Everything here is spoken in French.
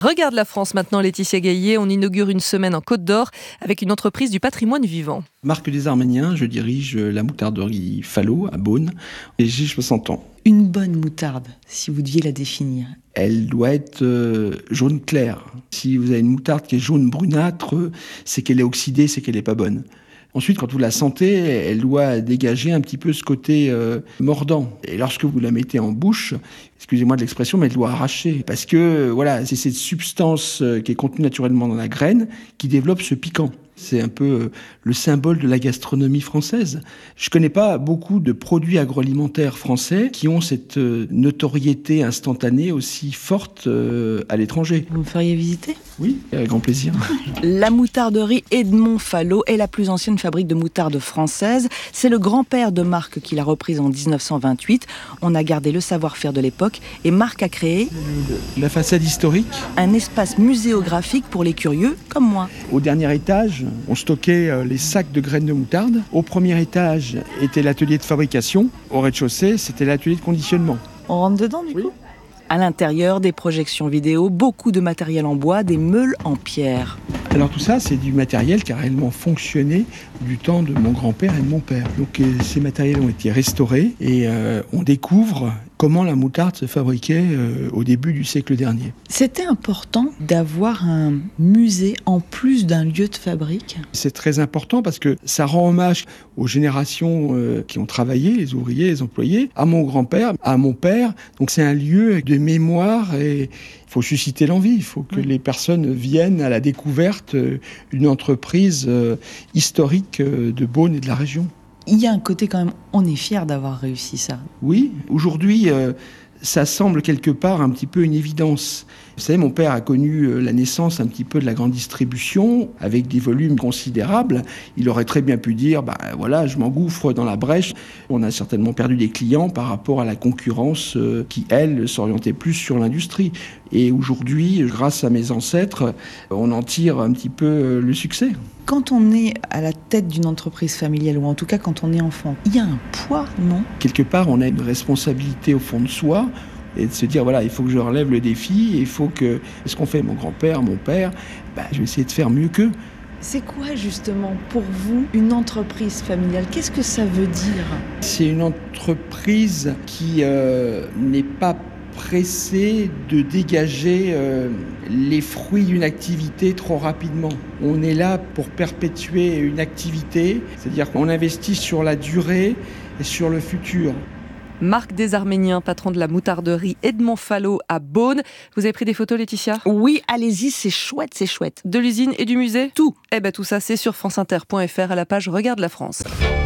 Regarde la France maintenant, Laetitia Gaillet. On inaugure une semaine en Côte d'Or avec une entreprise du patrimoine vivant. Marc des Arméniens, je dirige la moutarderie Falot à Beaune et j'ai 60 ans. Une bonne moutarde, si vous deviez la définir. Elle doit être jaune clair. Si vous avez une moutarde qui est jaune brunâtre, c'est qu'elle est oxydée, c'est qu'elle n'est pas bonne. Ensuite, quand vous la sentez, elle doit dégager un petit peu ce côté mordant. Et lorsque vous la mettez en bouche, excusez-moi de l'expression, mais elle doit arracher. Parce que voilà, c'est cette substance qui est contenue naturellement dans la graine qui développe ce piquant. C'est un peu le symbole de la gastronomie française. Je ne connais pas beaucoup de produits agroalimentaires français qui ont cette notoriété instantanée aussi forte à l'étranger. Vous me feriez visiter ? Oui, avec grand plaisir. La moutarderie Edmond Falot est la plus ancienne fabrique de moutarde française. C'est le grand-père de Marc qui l'a reprise en 1928. On a gardé le savoir-faire de l'époque et Marc a créé la façade historique. Un espace muséographique pour les curieux comme moi. Au dernier étage, on stockait les sacs de graines de moutarde. Au premier étage était l'atelier de fabrication. Au rez-de-chaussée, c'était l'atelier de conditionnement. On rentre dedans du coup ? À l'intérieur, des projections vidéo, beaucoup de matériel en bois, des meules en pierre. Alors tout ça, c'est du matériel qui a réellement fonctionné du temps de mon grand-père et de mon père. Donc ces matériels ont été restaurés et on découvre comment la moutarde se fabriquait au début du siècle dernier. C'était important d'avoir un musée en plus d'un lieu de fabrique. C'est très important parce que ça rend hommage aux générations qui ont travaillé, les ouvriers, les employés, à mon grand-père, à mon père. Donc c'est un lieu de mémoire et il faut susciter l'envie. Il faut que les personnes viennent à la découverte d'une entreprise historique de Beaune et de la région. Il y a un côté quand même, on est fiers d'avoir réussi ça. Oui, aujourd'hui, ça semble quelque part un petit peu une évidence. Vous savez, mon père a connu la naissance un petit peu de la grande distribution, avec des volumes considérables. Il aurait très bien pu dire, voilà, je m'engouffre dans la brèche. On a certainement perdu des clients par rapport à la concurrence qui, elle, s'orientait plus sur l'industrie. Et aujourd'hui, grâce à mes ancêtres, on en tire un petit peu le succès. Quand on est à la tête d'une entreprise familiale, ou en tout cas quand on est enfant, il y a un poids, non ? Quelque part, on a une responsabilité au fond de soi, et de se dire, voilà, il faut que je relève le défi, il faut que... Ce qu'on fait mon grand-père, mon père, je vais essayer de faire mieux qu'eux. C'est quoi justement pour vous une entreprise familiale ? Qu'est-ce que ça veut dire ? C'est une entreprise qui n'est pas pressée de dégager les fruits d'une activité trop rapidement. On est là pour perpétuer une activité, c'est-à-dire qu'on investit sur la durée et sur le futur. Marc des Arméniens, patron de la moutarderie Edmond Falot à Beaune. Vous avez pris des photos, Laetitia ? Oui, allez-y, c'est chouette, c'est chouette. De l'usine et du musée ? Tout. Tout ça, c'est sur franceinter.fr à la page Regarde la France.